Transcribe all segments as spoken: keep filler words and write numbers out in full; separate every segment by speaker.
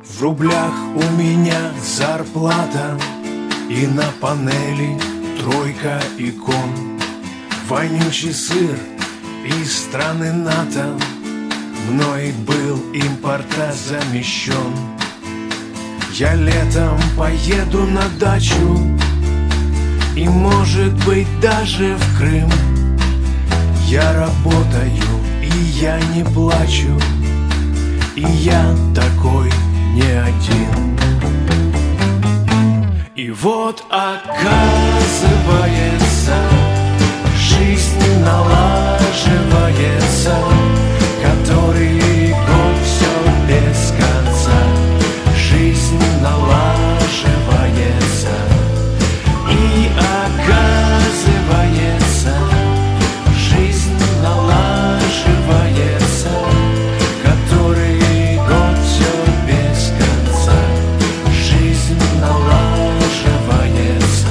Speaker 1: В рублях у меня зарплата, и на панели тройка икон. Вонючий сыр из страны НАТО мной был импортозамещен. Я летом поеду на дачу и, может быть, даже в Крым. Я работаю, и я не плачу, и я такой не один. И вот оказывается, жизнь налаживается, который год все без конца. Жизнь налаживается, и оказывается, жизнь налаживается, который год все без конца. Жизнь налаживается.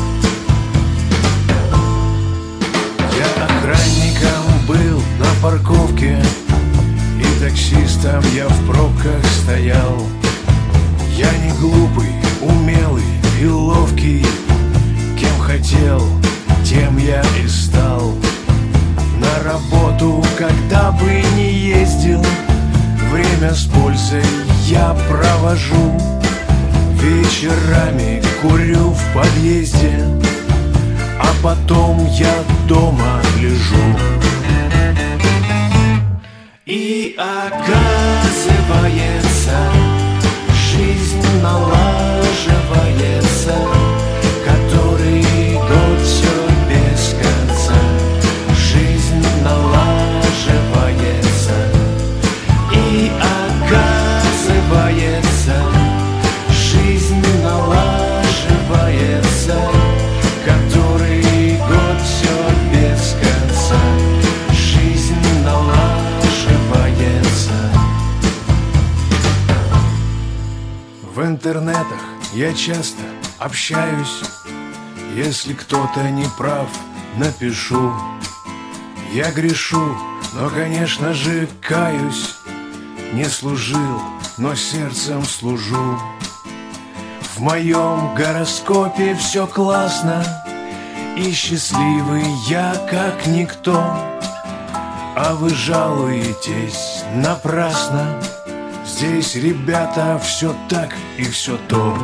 Speaker 1: Я охранником был на парковке, и таксистом я в пробках стоял. Я не глупый, умелый и ловкий, кем хотел, тем я и стал. На работу, когда бы не ездил, время с пользой я провожу. Вечерами курю в подъезде, а потом я дома лежу. И оказывается, жизнь налаживается, который год все без конца. Жизнь налаживается, и оказывается, жизнь налаживается, который год все без конца. Жизнь налаживается. В интернетах я часто общаюсь. Если кто-то не прав, напишу. Я грешу, но, конечно же, каюсь. Не служил, но сердцем служу. В моем гороскопе все классно, и счастливый я как никто. А вы жалуетесь напрасно. Здесь, ребята, все так и все то.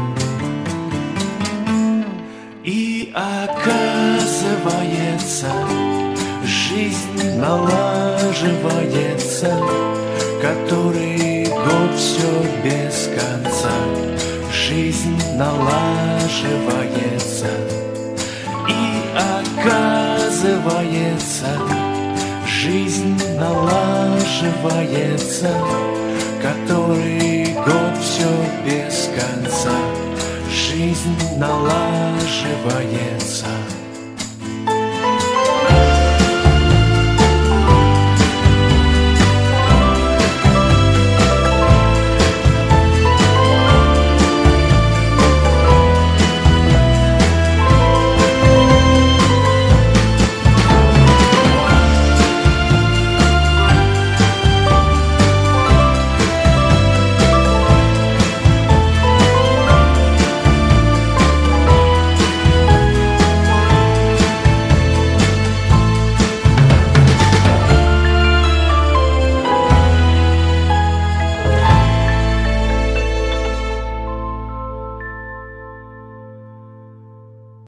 Speaker 1: И оказывается, жизнь налаживается, который год все без конца. Жизнь налаживается, и оказывается, жизнь налаживается, который